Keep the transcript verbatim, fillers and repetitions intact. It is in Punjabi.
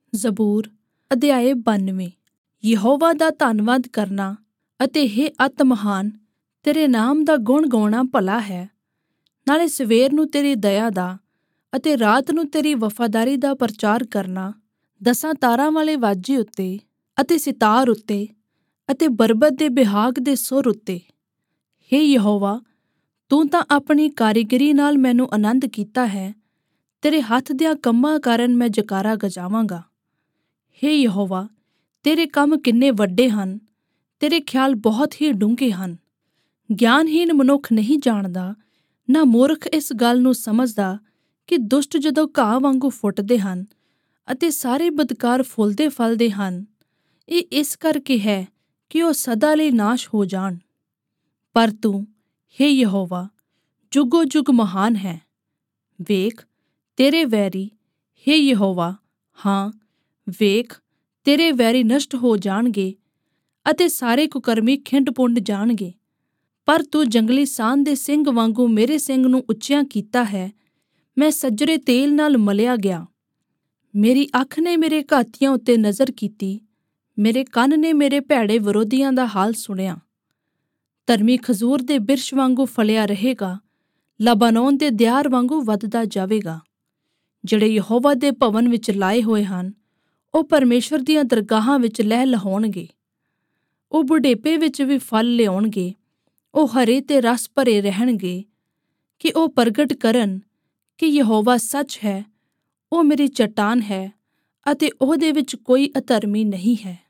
ਜ਼ਬੂਰ ਅਧਿਆਇ ਬਾਨਵੇਂ। ਯਹੋਵਾ ਦਾ ਧੰਨਵਾਦ ਕਰਨਾ ਅਤੇ ਹੇ ਅਤ ਮਹਾਨ, ਤੇਰੇ ਨਾਮ ਦਾ ਗੁਣ ਗਾਉਣਾ ਭਲਾ ਹੈ। ਨਾਲੇ ਸਵੇਰ ਨੂੰ ਤੇਰੀ ਦਇਆ ਦਾ ਅਤੇ ਰਾਤ ਨੂੰ ਤੇਰੀ ਵਫ਼ਾਦਾਰੀ ਦਾ ਪ੍ਰਚਾਰ ਕਰਨਾ, ਦਸਾਂ ਤਾਰਾਂ ਵਾਲੇ ਵਾਜੇ ਉੱਤੇ ਅਤੇ ਸਿਤਾਰ ਉੱਤੇ ਅਤੇ ਬਰਬਤ ਦੇ ਬਿਹਾਗ ਦੇ ਸੁਰ ਉੱਤੇ। ਹੇ ਯਹੋਵਾ, ਤੂੰ ਤਾਂ ਆਪਣੀ ਕਾਰੀਗਰੀ ਨਾਲ ਮੈਨੂੰ ਆਨੰਦ ਕੀਤਾ ਹੈ। ਤੇਰੇ ਹੱਥ ਦਿਆਂ ਕੰਮਾਂ ਕਾਰਨ ਮੈਂ ਜੈਕਾਰਾ ਗਜਾਵਾਂਗਾ। ਹੇ ਯਹੋਵਾ, ਤੇਰੇ ਕੰਮ ਕਿੰਨੇ ਵੱਡੇ ਹਨ, ਤੇਰੇ ਖਿਆਲ ਬਹੁਤ ਹੀ ਡੂੰਘੇ ਹਨ। ਗਿਆਨਹੀਨ ਮਨੁੱਖ ਨਹੀਂ ਜਾਣਦਾ, ਨਾ ਮੂਰਖ ਇਸ ਗੱਲ ਨੂੰ ਸਮਝਦਾ ਕਿ ਦੁਸ਼ਟ ਜਦੋਂ ਘਾਹ ਵਾਂਗੂ ਫੁੱਟਦੇ ਹਨ ਅਤੇ ਸਾਰੇ ਬਦਕਾਰ ਫੁੱਲਦੇ ਫਲਦੇ ਹਨ, ਇਹ ਇਸ ਕਰਕੇ ਹੈ ਕਿ ਉਹ ਸਦਾ ਲਈ ਨਾਸ਼ ਹੋ ਜਾਣ। ਪਰ ਤੂੰ, ਹੇ ਯਹੋਵਾ, ਜੁਗੋ ਜੁਗ ਮਹਾਨ ਹੈ। ਵੇਖ, ਤੇਰੇ ਵੈਰੀ, ਹੇ ਯਹੋਵਾ, ਹਾਂ ਵੇਖ, ਤੇਰੇ ਵੈਰੀ ਨਸ਼ਟ ਹੋ ਜਾਣਗੇ ਅਤੇ ਸਾਰੇ ਕੁਕਰਮੀ ਖਿੰਡ ਪੁੰਡ ਜਾਣਗੇ। ਪਰ ਤੂੰ ਜੰਗਲੀ ਸਾਨ ਦੇ ਸਿੰਘ ਵਾਂਗੂ ਮੇਰੇ ਸਿੰਘ ਨੂੰ ਉੱਚਿਆਂ ਕੀਤਾ ਹੈ। ਮੈਂ ਸੱਜਰੇ ਤੇਲ ਨਾਲ ਮਲਿਆ ਗਿਆ। ਮੇਰੀ ਅੱਖ ਨੇ ਮੇਰੇ ਘਾਤੀਆਂ ਉੱਤੇ ਨਜ਼ਰ ਕੀਤੀ, ਮੇਰੇ ਕੰਨ ਨੇ ਮੇਰੇ ਭੈੜੇ ਵਿਰੋਧੀਆਂ ਦਾ ਹਾਲ ਸੁਣਿਆ। ਧਰਮੀ ਖਜੂਰ ਦੇ ਬਿਰਛ ਵਾਂਗੂ ਫਲਿਆ ਰਹੇਗਾ, ਲਬਾਨੋਨ ਦੇ ਦਿਆਰ ਵਾਂਗੂ ਵੱਧਦਾ ਜਾਵੇਗਾ। ਜਿਹੜੇ ਯਹੋਵਾ ਦੇ ਭਵਨ ਵਿੱਚ ਲਾਏ ਹੋਏ ਹਨ, ਉਹ ਪਰਮੇਸ਼ਵਰ ਦੀਆਂ ਦਰਗਾਹਾਂ ਵਿੱਚ ਲਹਿ ਲਹਾਉਣਗੇ। ਉਹ ਬੁਢੇਪੇ ਵਿੱਚ ਵੀ ਫਲ ਲਿਆਉਣਗੇ। ਉਹ ਹਰੇ ਤੇ ਰਸ ਭਰੇ ਰਹਿਣਗੇ ਕਿ ਉਹ ਪ੍ਰਗਟ ਕਰਨ ਕਿ ਯਹੋਵਾ ਸੱਚ ਹੈ। ਉਹ ਮੇਰੀ ਚੱਟਾਨ ਹੈ ਅਤੇ ਉਹਦੇ ਵਿੱਚ ਕੋਈ ਅਧਰਮੀ ਨਹੀਂ ਹੈ।